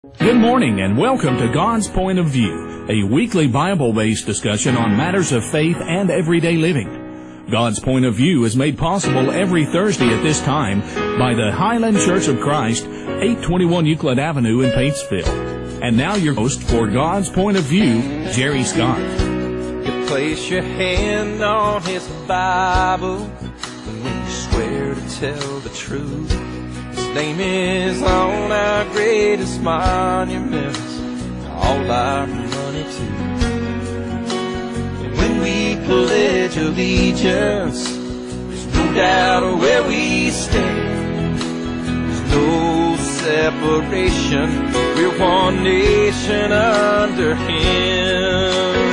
Good morning and welcome to God's Point of View, a weekly Bible-based discussion on matters of faith and everyday living. God's Point of View is made possible every Thursday at this time by the Highland Church of Christ, 821 Euclid Avenue in Paintsville. And now your host for God's Point of View, Jerry Scott. You place your hand on His Bible when you swear to tell the truth. His name is on our greatest monuments, all our money too. And when we pledge allegiance, there's no doubt where we stand. There's no separation, we're one nation under Him.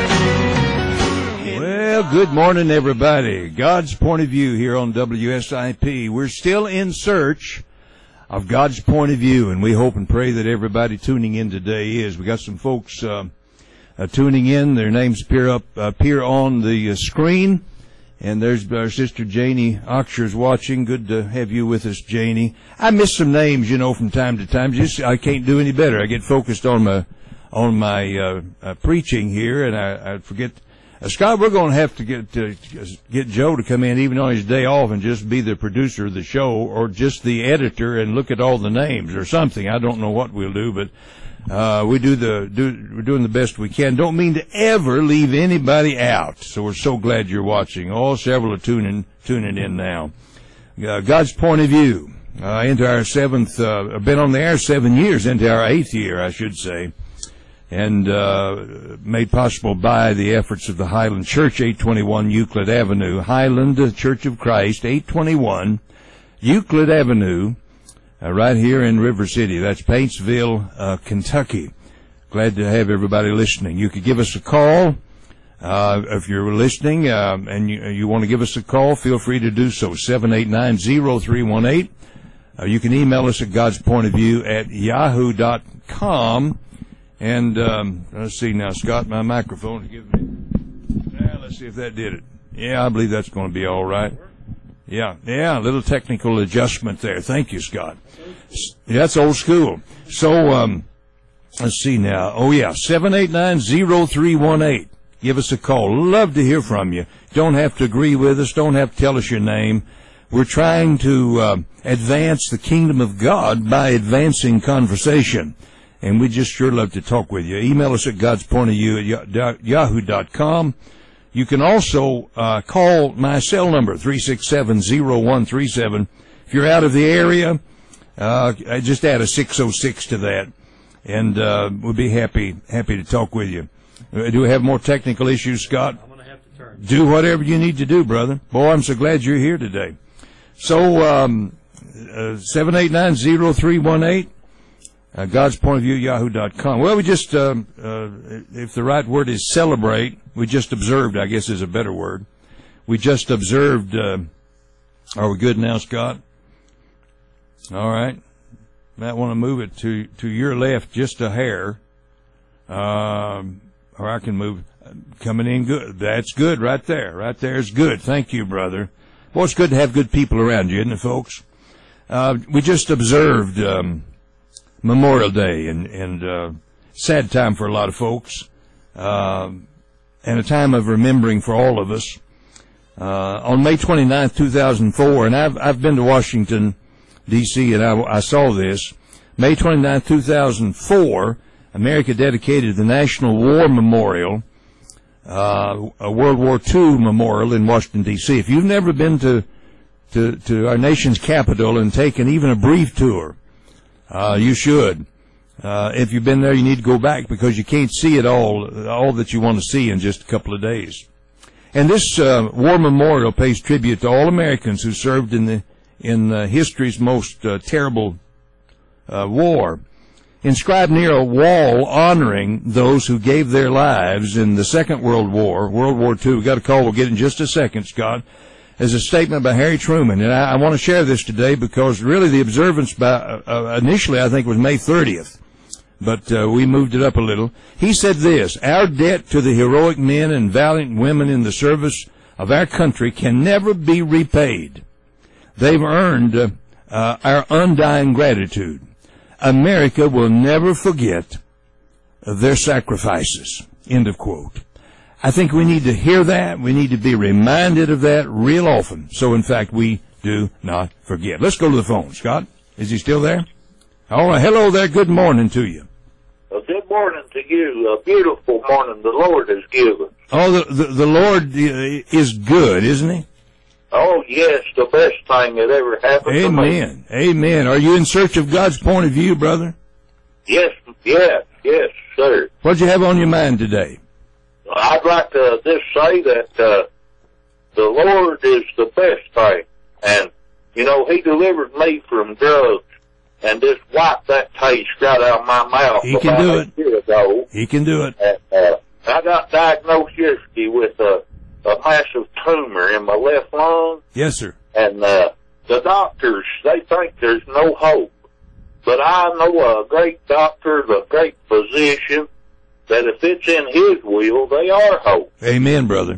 Well, good morning, everybody. God's Point of View here on WSIP. We're still in search of God's point of view, and we hope and pray that everybody tuning in today is. We got some folks tuning in. Their names appear on the screen, and there's our sister Janie Oxshur's watching. Good to have you with us, Janie. I miss some names, from time to time. I can't do any better. I get focused on my preaching here, and I forget. Scott, we're going to have to get Joe to come in even on his day off and just be the producer of the show, or just the editor and look at all the names or something. I don't know what we'll do, but we're doing the best we can. Don't mean to ever leave anybody out. So we're so glad you're watching. Several are tuning in now. God's Point of View into our seventh. Been on the air 7 years, into our 8th year, I should say. And made possible by the efforts of the Highland Church, 821 Euclid Avenue. Highland Church of Christ, 821 Euclid Avenue, right here in River City. That's Paintsville, Kentucky. Glad to have everybody listening. You could give us a call. If you're listening and you want to give us a call, feel free to do so, 789-0318. You can email us at godspointofview@yahoo.com. And let's see now, Scott, my microphone is giving me. Let's see if that did it. Yeah, I believe that's going to be all right. Yeah, a little technical adjustment there. Thank you, Scott. Yeah, that's old school. So let's see now. 789-0318. Give us a call. Love to hear from you. Don't have to agree with us. Don't have to tell us your name. We're trying to advance the kingdom of God by advancing conversation. And we just sure love to talk with you. Email us at godspointofview@yahoo.com. You can also call my cell number, 367-0137. If you're out of the area, I just add a 606 to that, and we'll be happy to talk with you. Do we have more technical issues, Scott? I'm going to have to turn. Do whatever you need to do, brother. Boy, I'm so glad you're here today. So 789-0318. God's Point of View, yahoo.com. Well, we just, if the right word is celebrate, we just observed, I guess is a better word. We just observed, are we good now, Scott? All right. Might want to move it to your left just a hair. Or I can move, coming in good. That's good right there. Right there is good. Thank you, brother. Well, it's good to have good people around you, isn't it, folks? We just observed, Memorial Day, and sad time for a lot of folks, and a time of remembering for all of us. On May 29th, 2004, and I've been to Washington, D.C., and I saw this. May 29th, 2004, America dedicated the National War Memorial, a World War II memorial in Washington, D.C. If you've never been to our nation's capital and taken even a brief tour, you should. If you've been there, you need to go back, because you can't see it all that you want to see in just a couple of days. And this war memorial pays tribute to all Americans who served in history's most terrible war. Inscribed near a wall honoring those who gave their lives in the Second World War, World War II. We've got a call. We'll get in just a second, Scott. As a statement by Harry Truman, and I want to share this today because really the observance initially I think was May 30th, but we moved it up a little. He said this: "Our debt to the heroic men and valiant women in the service of our country can never be repaid. They've earned our undying gratitude. America will never forget their sacrifices. End of quote. I think we need to hear that. We need to be reminded of that real often. So, in fact, we do not forget. Let's go to the phone. Scott, is he still there? All right. Hello there. Good morning to you. Good morning to you. A beautiful morning the Lord has given. Oh, the Lord is good, isn't he? Oh, yes, the best thing that ever happened to me. Amen. Amen. Are you in search of God's point of view, brother? Yes, sir. What'd you have on your mind today? I'd like to just say that the Lord is the best thing. And, you know, he delivered me from drugs and just wiped that taste right out of my mouth. He can do it. A year ago. He can do it. And, I got diagnosed yesterday with a massive tumor in my left lung. Yes, sir. And the doctors, they think there's no hope. But I know a great doctor, a great physician, that if it's in his will, they are hope. Amen, brother.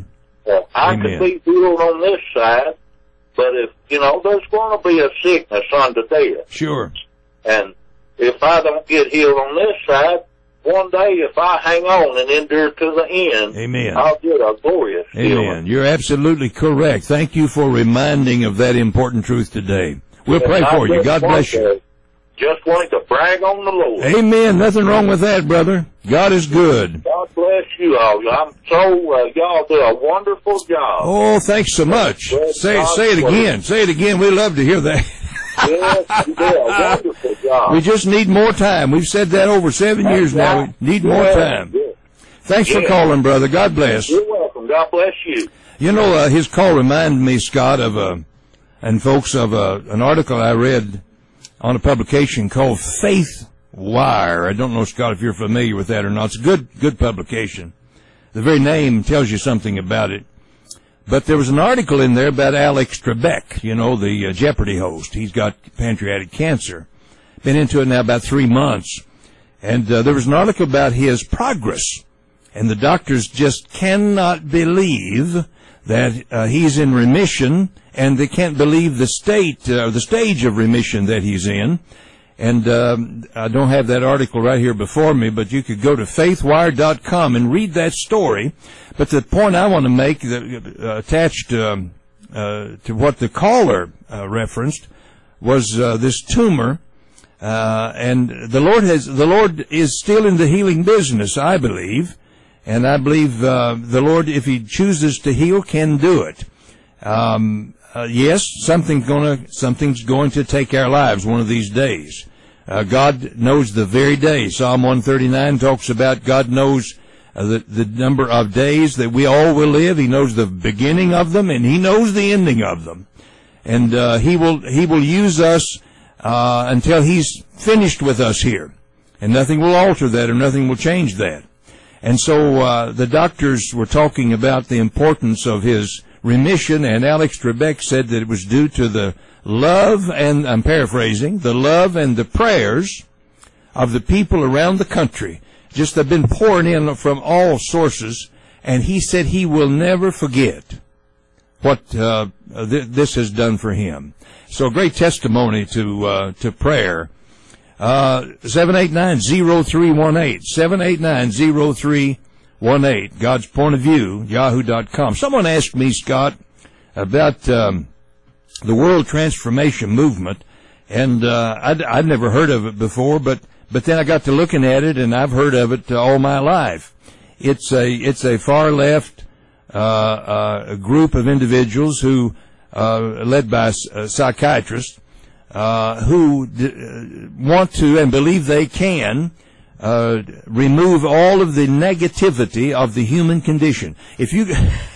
I could be healed on this side, but if, you know, there's going to be a sickness unto death. Sure. And if I don't get healed on this side, one day if I hang on and endure to the end, amen, I'll get a glorious healing. Amen. You're absolutely correct. Thank you for reminding of that important truth today. We'll pray for you. God bless you. Just wanted to brag on the Lord. Amen. Nothing wrong with that, brother. God is good. God bless you all. I'm so, y'all do a wonderful job. Oh, thanks so much. Say it again. Say it again. We love to hear that. Yes, you do a wonderful job. We just need more time. We've said that over 7 years now. We need more time. Thanks for calling, brother. God bless. You're welcome. God bless you. You know, his call reminded me, Scott, of and folks, of an article I read on a publication called Faith Wire. I don't know, Scott, if you're familiar with that or not. It's a good publication. The very name tells you something about it. But there was an article in there about Alex Trebek, you know, the Jeopardy host. He's got pancreatic cancer. Been into it now about 3 months. And there was an article about his progress. And the doctors just cannot believe that he's in remission, and they can't believe the stage of remission that he's in. And I don't have that article right here before me, but you could go to faithwire.com and read that story. But the point I want to make, attached to what the caller referenced, was this tumor. And the Lord is still in the healing business, I believe. And I believe the Lord, if he chooses to heal, can do it. Yes, something's going to take our lives one of these days. God knows the very day. Psalm 139 talks about God knows the number of days that we all will live. He knows the beginning of them, and he knows the ending of them. And he will use us until he's finished with us here. And nothing will alter that, or nothing will change that. And so the doctors were talking about the importance of his remission, and Alex Trebek said that it was due to the love, and I'm paraphrasing, the love and the prayers of the people around the country. Just have been pouring in from all sources, and he said he will never forget what this has done for him. So a great testimony to prayer. 789-0318, 789-0318, God's Point of View, yahoo.com. Someone asked me, Scott, about the World Transformation Movement, and I'd never heard of it before, but then I got to looking at it, and I've heard of it all my life. It's a far left a group of individuals who led by psychiatrists who want to and believe they can remove all of the negativity of the human condition. If you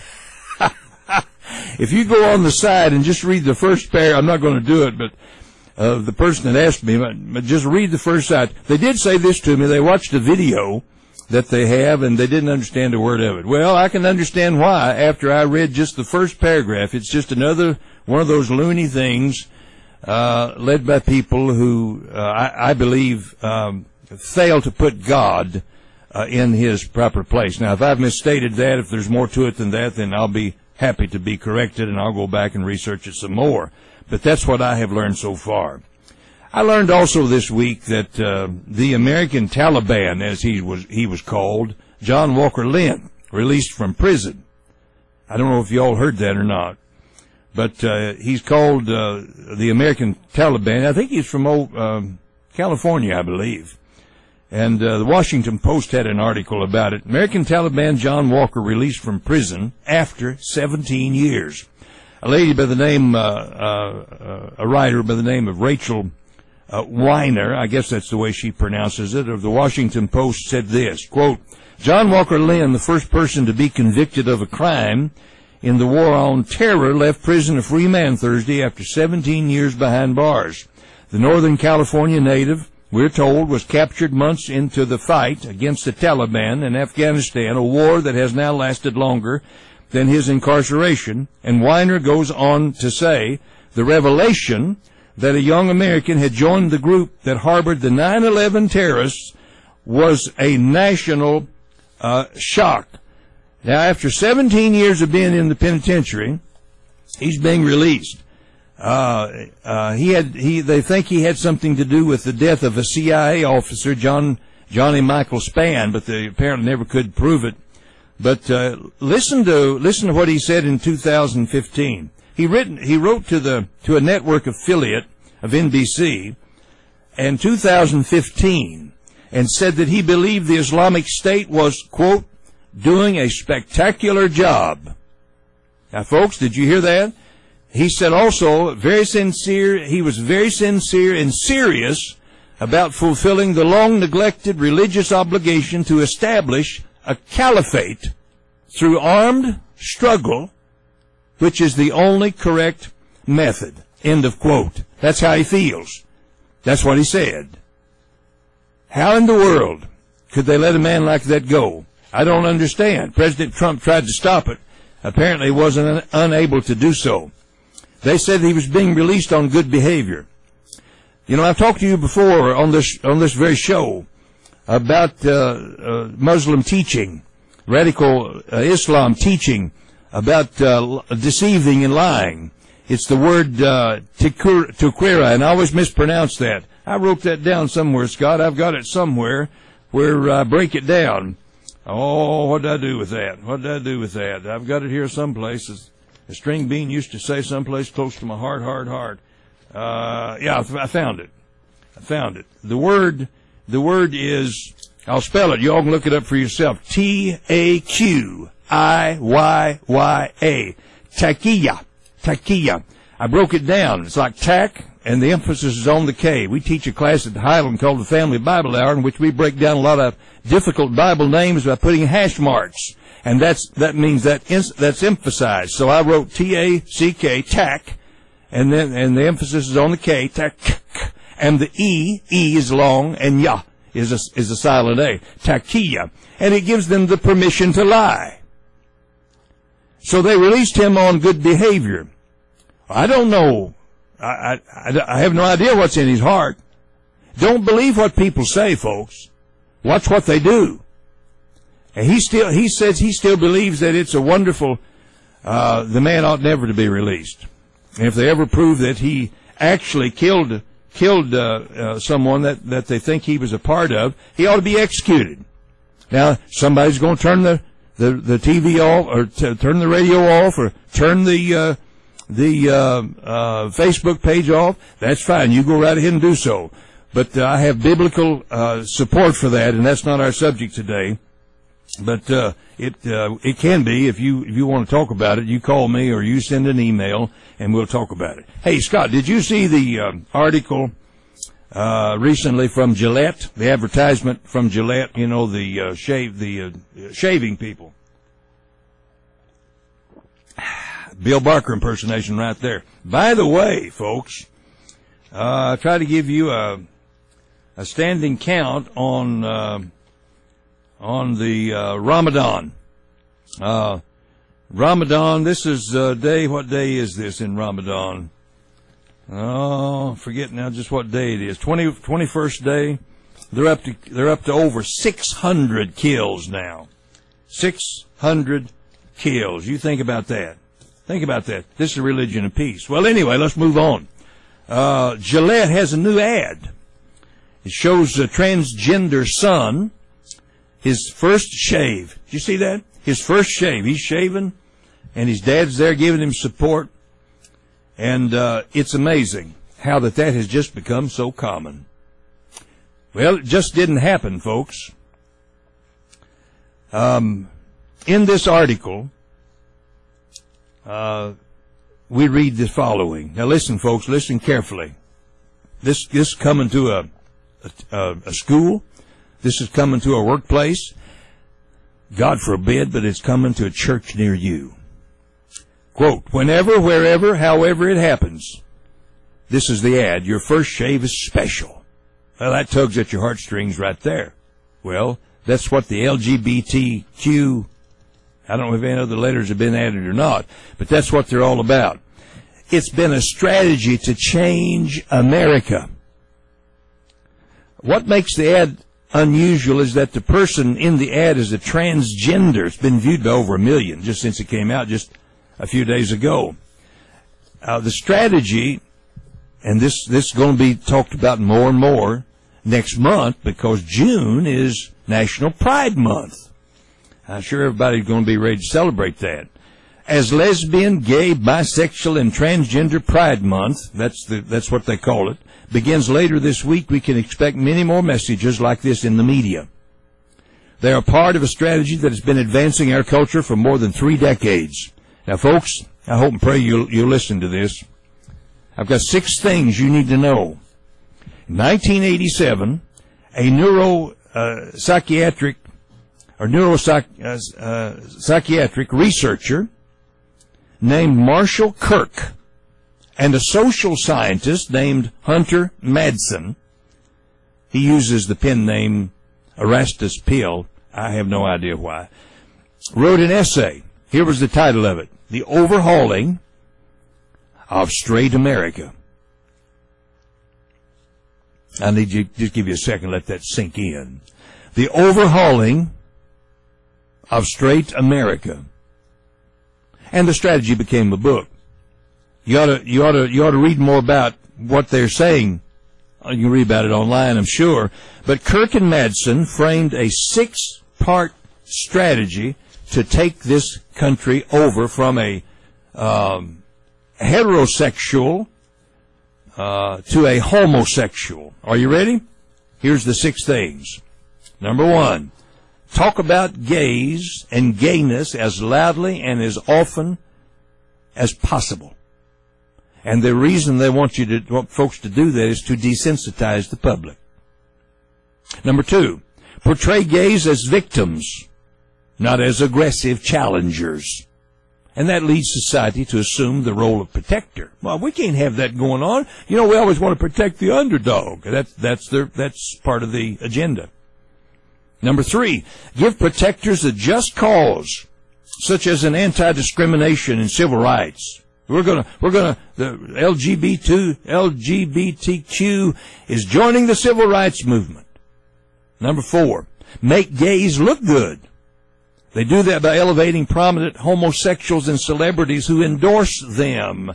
if you go on the side and just read the first paragraph, I'm not going to do it, but the person that asked me, but just read the first side. They did say this to me. They watched a video that they have, and they didn't understand a word of it. Well, I can understand why after I read just the first paragraph. It's just another one of those loony things led by people who I believe fail to put God in his proper place. Now, if I've misstated that, if there's more to it than that, then I'll be happy to be corrected, and I'll go back and research it some more. But that's what I have learned so far. I learned also this week that the American Taliban, as he was called, John Walker Lindh, released from prison. I don't know if you all heard that or not, but he's called the American Taliban. I think he's from California, I believe. And the Washington Post had an article about it. American Taliban John Walker released from prison after 17 years. A lady by the name, a writer by the name of Rachel Weiner, I guess that's the way she pronounces it, of the Washington Post said this, quote, John Walker Lindh, the first person to be convicted of a crime in the war on terror, left prison a free man Thursday after 17 years behind bars. The Northern California native, we're told, was captured months into the fight against the Taliban in Afghanistan, a war that has now lasted longer than his incarceration. And Weiner goes on to say the revelation that a young American had joined the group that harbored the 9/11 terrorists was a national shock. Now, after 17 years of being in the penitentiary, he's being released. They think he had something to do with the death of a CIA officer, Johnny Michael Spann, but they apparently never could prove it. But listen to what he said in 2015. He wrote to a network affiliate of NBC in 2015 and said that he believed the Islamic State was, quote, doing a spectacular job. Now, folks, did you hear that? He said also, he was very sincere and serious about fulfilling the long-neglected religious obligation to establish a caliphate through armed struggle, which is the only correct method. End of quote. That's how he feels. That's what he said. How in the world could they let a man like that go? I don't understand. President Trump tried to stop it. Apparently he wasn't unable to do so. They said he was being released on good behavior. You know, I've talked to you before on this very show about Muslim teaching, radical Islam teaching about deceiving and lying. It's the word tuqira, and I always mispronounce that. I wrote that down somewhere, Scott. I've got it somewhere where I break it down. Oh, what did I do with that? What did I do with that? I've got it here someplace. A string bean used to say someplace close to my heart. Yeah, I found it. The word is, I'll spell it. Y'all can look it up for yourself. Taqiyya. Taqiyya. I broke it down. It's like tack, and the emphasis is on the K. We teach a class at Highland called the Family Bible Hour, in which we break down a lot of difficult Bible names by putting hash marks. And that means that's emphasized. So I wrote T-A-C-K, tack, and the emphasis is on the K, tack, and the E is long, and ya is a silent A, taqiyya. And it gives them the permission to lie. So they released him on good behavior. I don't know. I have no idea what's in his heart. Don't believe what people say, folks. Watch what they do. And he says he still believes that it's a wonderful, the man ought never to be released. And if they ever prove that he actually killed someone that they think he was a part of, he ought to be executed. Now, somebody's going to turn the TV off, or turn the radio off, or turn the Facebook page off. That's fine. You go right ahead and do so. But I have biblical support for that, and that's not our subject today. But it can be. If you want to talk about it, you call me or you send an email, and we'll talk about it. Hey, Scott, did you see the article recently from Gillette, the advertisement from Gillette? You know, the shaving people. Bill Barker impersonation right there. By the way, folks, I try to give you a standing count on the Ramadan. Ramadan, this is day, what day is this in Ramadan? Oh, forget now just what day it is. 21st day. They're up to over 600 kills now. 600 kills. You think about that. Think about that. This is a religion of peace. Well, anyway, let's move on. Gillette has a new ad. It shows a transgender son, his first shave. Did you see that? His first shave. He's shaving, and his dad's there giving him support. And it's amazing how that has just become so common. Well, it just didn't happen, folks. In this article, we read the following. Now listen, folks, listen carefully. This is coming to a school. This is coming to a workplace. God forbid, but it's coming to a church near you. Quote, whenever, wherever, however it happens. This is the ad. Your first shave is special. Well, that tugs at your heartstrings right there. Well, that's what the LGBTQ, I don't know if any other letters have been added or not, but that's what they're all about. It's been a strategy to change America. What makes the ad unusual is that the person in the ad is a transgender. It's been viewed by over 1 million just since it came out just a few days ago. The strategy, and this is going to be talked about more and more next month because June is National Pride Month. I'm sure everybody's going to be ready to celebrate that. As lesbian, gay, bisexual, and transgender Pride Month, that's what they call it, begins later this week, we can expect many more messages like this in the media. They are part of a strategy that has been advancing our culture for more than 3 decades. Now, folks, I hope and pray you'll listen to this. I've got 6 things you need to know. In 1987, a neuropsychiatric researcher named Marshall Kirk and a social scientist named Hunter Madsen, he uses the pen name Erastus Pill, I have no idea why, wrote an essay. Here was the title of it, The Overhauling of Straight America. I need you to just give you a second, let that sink in. The Overhauling of Straight America. And the strategy became a book. You ought to read more about what they're saying. You can read about it online, I'm sure. But Kirk and Madsen framed a 6-part strategy to take this country over from a heterosexual to a homosexual. Are you ready? Here's the 6 things. Number 1, talk about gays and gayness as loudly and as often as possible. And the reason they want folks to do that is to desensitize the public. Number 2, portray gays as victims, not as aggressive challengers. And that leads society to assume the role of protector. Well, we can't have that going on. You know, we always want to protect the underdog. That's part of the agenda. Number 3, give protectors a just cause, such as an anti-discrimination and civil rights. The LGBTQ is joining the civil rights movement. Number 4, make gays look good. They do that by elevating prominent homosexuals and celebrities who endorse them.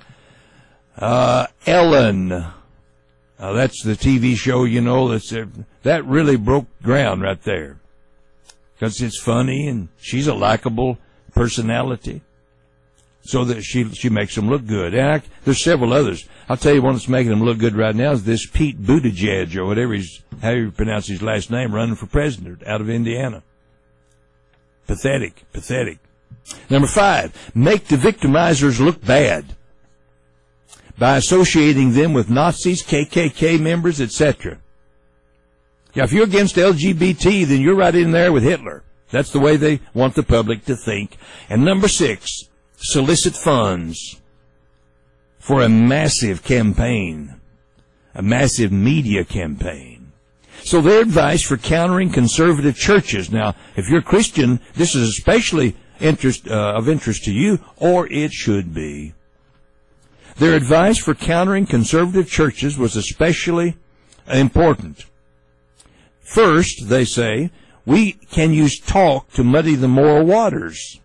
Ellen, that's the TV show, you know, that really broke ground right there. Because it's funny and she's a likable personality. So that she makes them look good. And there's several others. I'll tell you one that's making them look good right now is this Pete Buttigieg, or whatever how you pronounce his last name, running for president out of Indiana. Pathetic. Number 5, make the victimizers look bad by associating them with Nazis, KKK members, etc. Yeah, if you're against LGBT, then you're right in there with Hitler. That's the way they want the public to think. And number 6, solicit funds for a massive campaign, a massive media campaign. So their advice for countering conservative churches. Now, if you're a Christian, this is especially of interest to you, or it should be. Their advice for countering conservative churches was especially important. First, they say, we can use talk to muddy the moral waters.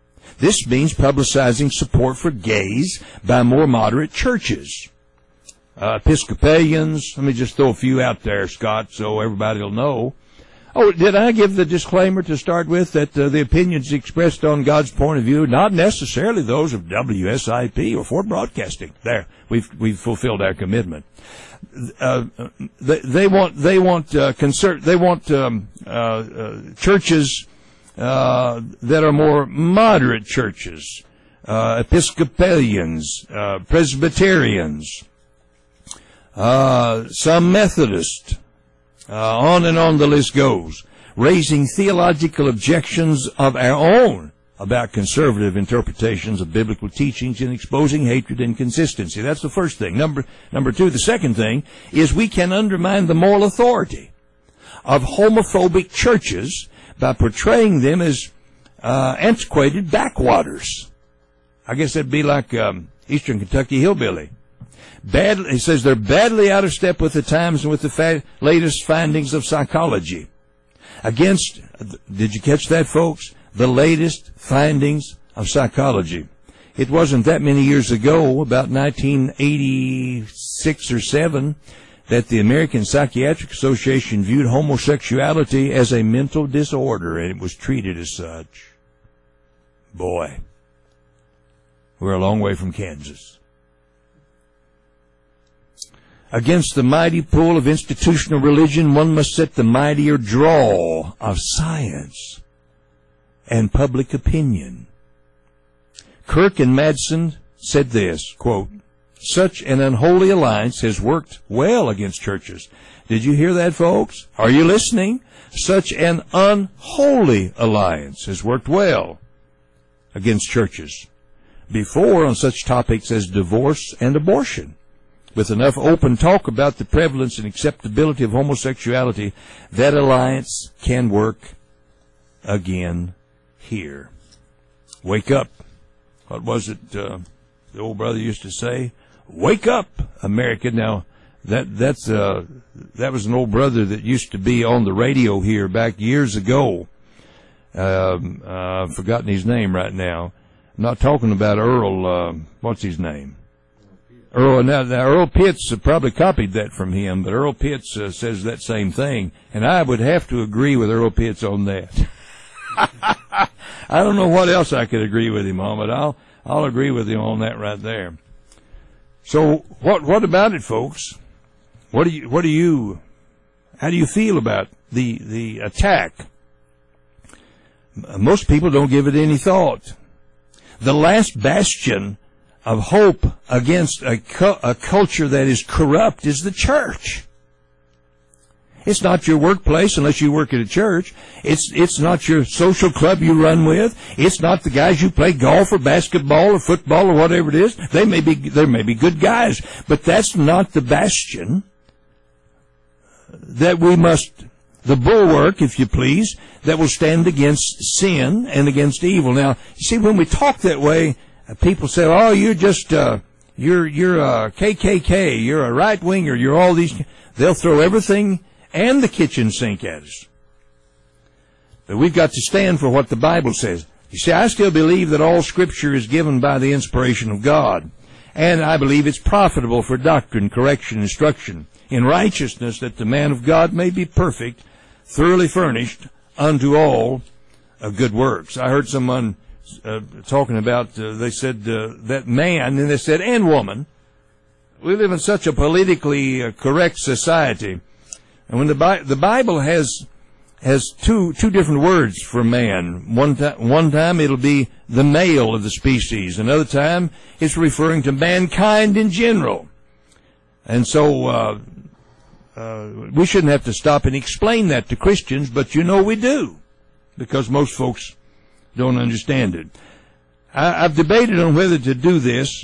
This means publicizing support for gays by more moderate churches. Episcopalians. Let me just throw a few out there, Scott, so everybody will know. Oh, did I give the disclaimer to start with that the opinions expressed on God's point of view, not necessarily those of WSIP or Ford Broadcasting? There, we've fulfilled our commitment. They want churches that are more moderate churches, Episcopalians, Presbyterians, some Methodist. On and on the list goes, raising theological objections of our own about conservative interpretations of biblical teachings and exposing hatred and inconsistency. That's the first thing. Number two, the second thing is we can undermine the moral authority of homophobic churches by portraying them as antiquated backwaters. I guess that'd be like Eastern Kentucky hillbilly. He says they're badly out of step with the times and with the latest findings of psychology. Did you catch that, folks? The latest findings of psychology. It wasn't that many years ago, about 1986 or 7, that the American Psychiatric Association viewed homosexuality as a mental disorder, and it was treated as such. Boy, we're a long way from Kansas. Against the mighty pull of institutional religion, one must set the mightier draw of science and public opinion. Kirk and Madsen said this, quote, such an unholy alliance has worked well against churches. Did you hear that, folks? Are you listening? Such an unholy alliance has worked well against churches before on such topics as divorce and abortion. With enough open talk about the prevalence and acceptability of homosexuality, that alliance can work again here. Wake up. What was it the old brother used to say? Wake up, America. Now, that was an old brother that used to be on the radio here back years ago. I've forgotten his name right now. I'm not talking about Earl, what's his name? Earl Pitts probably copied that from him, but Earl Pitts says that same thing, and I would have to agree with Earl Pitts on that. I don't know what else I could agree with him on, but I'll agree with him on that right there. So what about it, folks? How do you feel about the attack? Most people don't give it any thought. The last bastion of hope against a culture that is corrupt is the church. It's not your workplace unless you work at a church. It's not your social club you run with. It's not the guys you play golf or basketball or football or whatever it is. There may be good guys, but that's not the bastion that we must, the bulwark, if you please, that will stand against sin and against evil. Now, you see, when we talk that way, people say, "Oh, you're just you're a KKK, you're a right winger, you're all these." They'll throw everything and the kitchen sink at us. But we've got to stand for what the Bible says. You see, I still believe that all Scripture is given by the inspiration of God, and I believe it's profitable for doctrine, correction, instruction in righteousness, that the man of God may be perfect, thoroughly furnished unto all good works. I heard someone talking about, they said that man, and they said, and woman. We live in such a politically correct society, and when the Bible has two different words for man. One time it'll be the male of the species. Another time it's referring to mankind in general. And so we shouldn't have to stop and explain that to Christians, but we do, because most folks don't understand it. I've debated on whether to do this.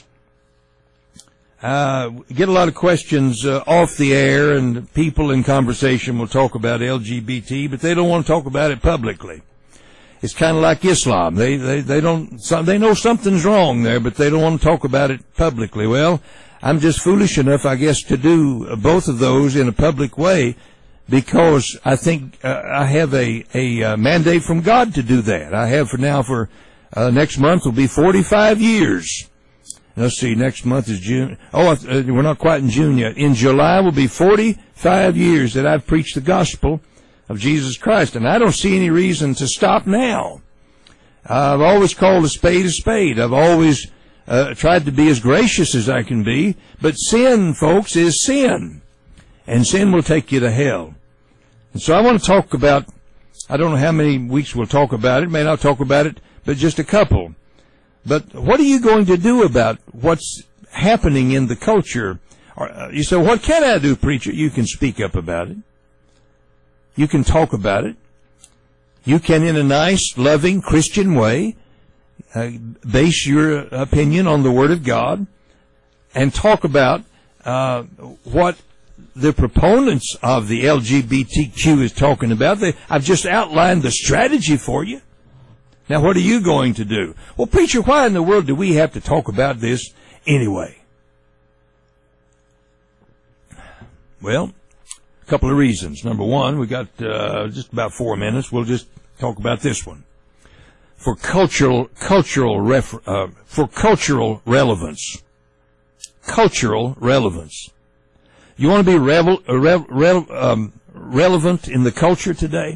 Get a lot of questions off the air, and people in conversation will talk about LGBT, but they don't want to talk about it publicly. It's kind of like Islam. They know something's wrong there, but they don't want to talk about it publicly. Well, I'm just foolish enough, I guess, to do both of those in a public way, because I think I have a mandate from God to do that. I have for next month will be 45 years Let's see, next month is June. Oh, we're not quite in June yet. In July will be 45 years that I've preached the gospel of Jesus Christ, and I don't see any reason to stop now. I've always called a spade. I've always tried to be as gracious as I can be, but sin, folks, is sin, and sin will take you to hell. And so I want to talk about, I don't know how many weeks we'll talk about it, may not talk about it, but just a couple. But what are you going to do about what's happening in the culture? You say, what can I do, preacher? You can speak up about it. You can talk about it. You can, in a nice, loving, Christian way, base your opinion on the Word of God and talk about what the proponents of the LGBTQ is talking about. I've just outlined the strategy for you. Now, what are you going to do? Well, preacher, why in the world do we have to talk about this anyway? Well, a couple of reasons. Number one, we got just about 4 minutes. We'll just talk about this one. For cultural relevance. Cultural relevance. You want to be relevant in the culture today?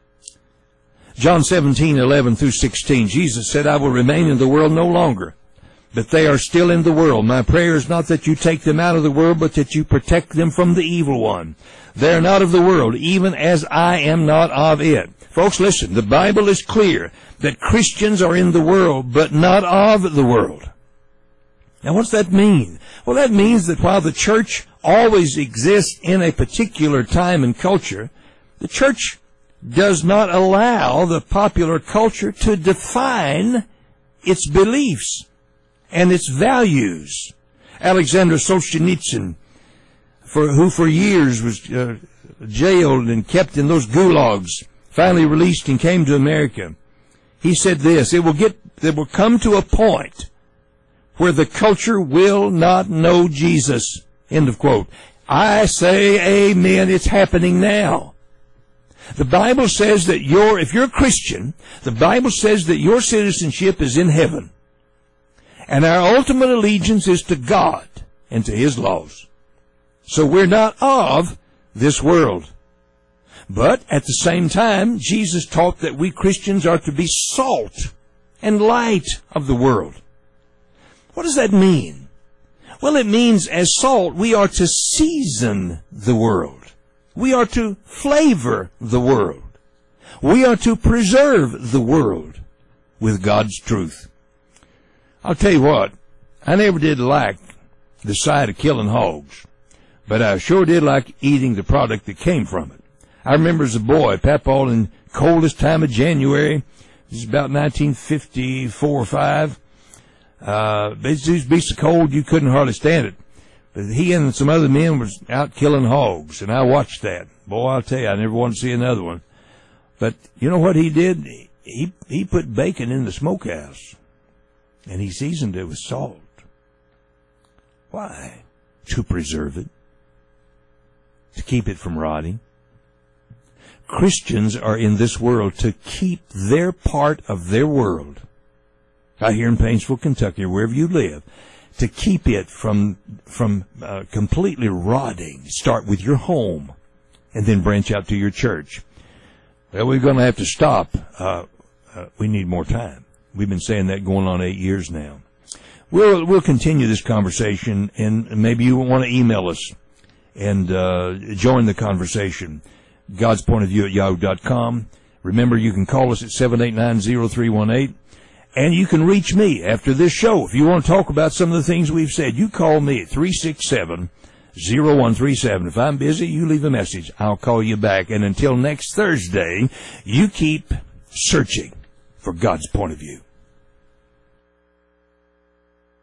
John 17:11-16, Jesus said, I will remain in the world no longer, but they are still in the world. My prayer is not that you take them out of the world, but that you protect them from the evil one. They are not of the world, even as I am not of it. Folks, listen, the Bible is clear that Christians are in the world, but not of the world. Now, what's that mean? Well, that means that while the church always exists in a particular time and culture, the church does not allow the popular culture to define its beliefs and its values. Alexander Solzhenitsyn, who for years was jailed and kept in those gulags, finally released and came to America. He said this, it will come to a point where the culture will not know Jesus. End of quote. I say amen, it's happening now. The Bible says that if you're a Christian, the Bible says that your citizenship is in heaven. And our ultimate allegiance is to God and to His laws. So we're not of this world. But at the same time, Jesus taught that we Christians are to be salt and light of the world. What does that mean? Well, it means as salt, we are to season the world. We are to flavor the world. We are to preserve the world with God's truth. I'll tell you what, I never did like the sight of killing hogs, but I sure did like eating the product that came from it. I remember as a boy, Papaw, in coldest time of January, this is about 1954 or 5, it used to be so cold you couldn't hardly stand it. But he and some other men was out killing hogs, and I watched that. Boy, I'll tell you, I never wanted to see another one. But you know what he did? He put bacon in the smokehouse, and he seasoned it with salt. Why? To preserve it. To keep it from rotting. Christians are in this world to keep their part of their world, out here in Painesville, Kentucky, or wherever you live, to keep it from completely rotting. Start with your home and then branch out to your church. Well, we're going to have to stop. We need more time. We've been saying that going on 8 years now. We'll continue this conversation, and maybe you want to email us and join the conversation. God'sPointOfView@yahoo.com. Remember, you can call us at 789-0318. And you can reach me after this show. If you want to talk about some of the things we've said, you call me at 367-0137. If I'm busy, you leave a message. I'll call you back. And until next Thursday, you keep searching for God's point of view.